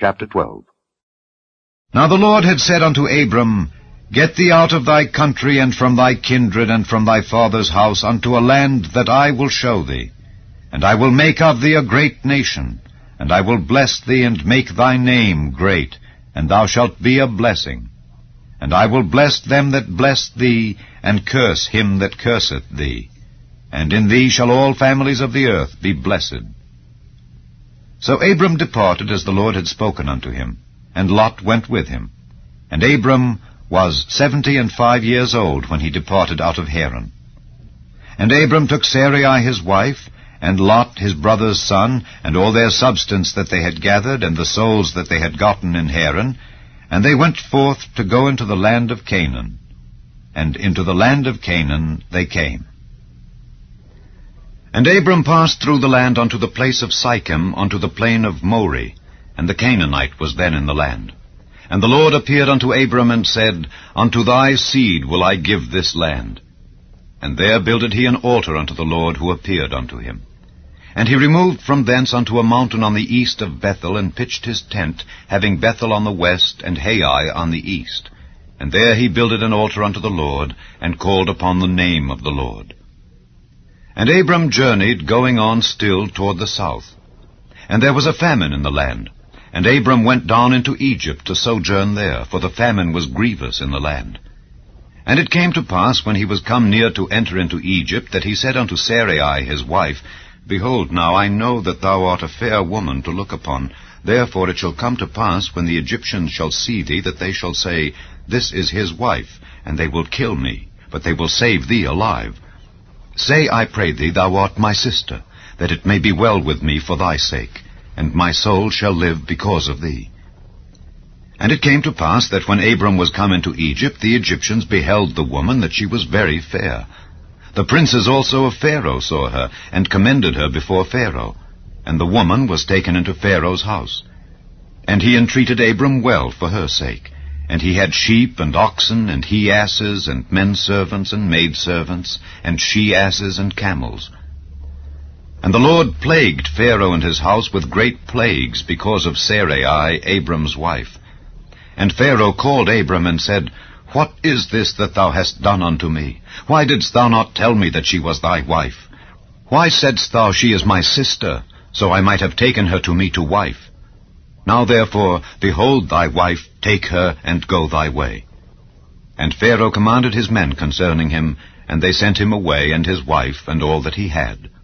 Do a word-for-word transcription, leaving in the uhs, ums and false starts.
Chapter twelve. Now the Lord had said unto Abram, Get thee out of thy country, and from thy kindred, and from thy father's house, unto a land that I will show thee. And I will make of thee a great nation, and I will bless thee, and make thy name great, and thou shalt be a blessing. And I will bless them that bless thee, and curse him that curseth thee. And in thee shall all families of the earth be blessed. So Abram departed as the Lord had spoken unto him, and Lot went with him. And Abram was seventy and five years old when he departed out of Haran. And Abram took Sarai his wife, and Lot his brother's son, and all their substance that they had gathered, and the souls that they had gotten in Haran, and they went forth to go into the land of Canaan. And into the land of Canaan they came. And Abram passed through the land unto the place of Sichem, unto the plain of Moreh, and the Canaanite was then in the land. And the Lord appeared unto Abram, and said, Unto thy seed will I give this land. And there builded he an altar unto the Lord who appeared unto him. And he removed from thence unto a mountain on the east of Bethel, and pitched his tent, having Bethel on the west, and Hai on the east. And there he builded an altar unto the Lord, and called upon the name of the Lord. And Abram journeyed, going on still toward the south. And there was a famine in the land. And Abram went down into Egypt to sojourn there, for the famine was grievous in the land. And it came to pass, when he was come near to enter into Egypt, that he said unto Sarai his wife, Behold, now I know that thou art a fair woman to look upon. Therefore it shall come to pass, when the Egyptians shall see thee, that they shall say, This is his wife, and they will kill me, but they will save thee alive. Say, I pray thee, thou art my sister, that it may be well with me for thy sake, and my soul shall live because of thee. And it came to pass that when Abram was come into Egypt, the Egyptians beheld the woman, that she was very fair. The princes also of Pharaoh saw her, and commended her before Pharaoh. And the woman was taken into Pharaoh's house. And he entreated Abram well for her sake. And he had sheep and oxen, and he-asses, and men-servants, and maid-servants, and she-asses, and camels. And the Lord plagued Pharaoh and his house with great plagues, because of Sarai, Abram's wife. And Pharaoh called Abram, and said, What is this that thou hast done unto me? Why didst thou not tell me that she was thy wife? Why saidst thou, She is my sister, so I might have taken her to me to wife? Now therefore, behold thy wife, take her, and go thy way. And Pharaoh commanded his men concerning him, and they sent him away, and his wife, and all that he had.